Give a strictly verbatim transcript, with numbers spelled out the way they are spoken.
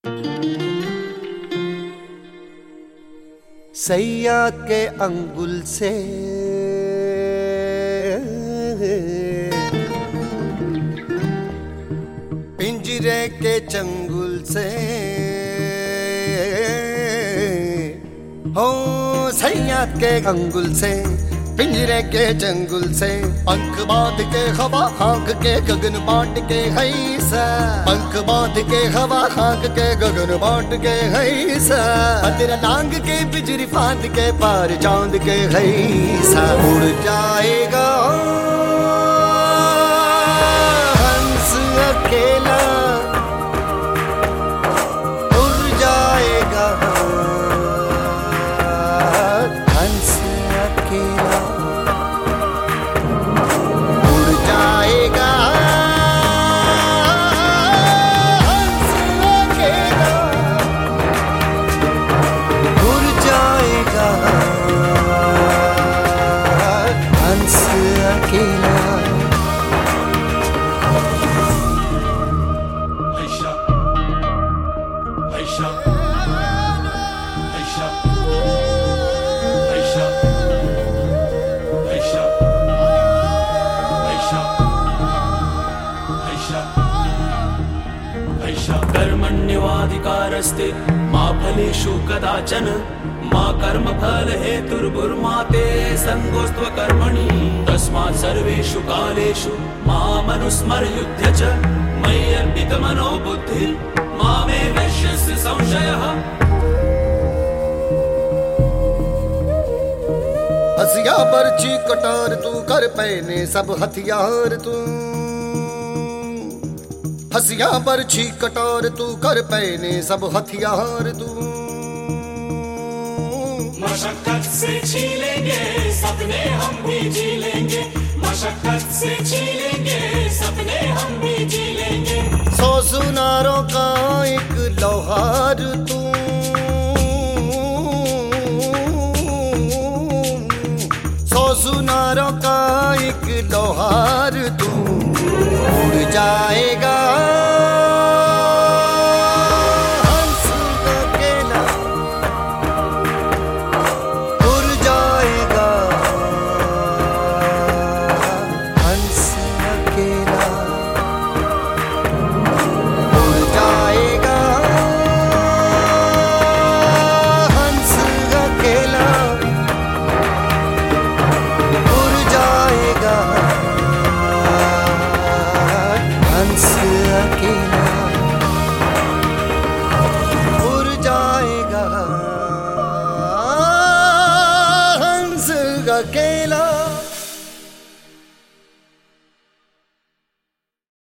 सैया के अंगुल से पिंजरे के चंगुल से हो सैया के अंगुल से पिंजरे के चंगुल से पंख बांध के हवा हाँक के गगन बांट के हैसा पंख बांध के हवा हाँक के गगन बांट के हैसा अदर लांग के बिजली फांद के पार चांद के हैसा उड़ जाएगा हंस अकेला उड़ जाएगा हंस अकेला कर्मण्यवाधिकारस्ते मा फलेषु कदाचन मा कर्मफल हेतुर्भुर्मा ते संगोस्त्व कर्मणि तस्मात् सर्वेषु कालेषु मामनुस्मरयुध्य च मयि अर्पितमनो बुद्धिर् मामे वैश्यस्य संशयः। हसिया बरछी कटार तू कर पहने सब हथियार तू हसिया बरछी कटार तू कर पहने सब हथियार तू मशक्कत से छीलेंगे सपने हम भी जी लेंगे मशक्कत से छीलेंगे सपने हम भी जी लेंगे। सौ सुनारों का एक लोहार तू सौ सुनारों का एक लोहार तू उड़ जाएगा हंस अकेला उड़ जाएगा हंस अकेला उड़ जाएगा हंस अकेला उड़ जाएगा हंस अकेला उड़ जाएगा हंस अकेला।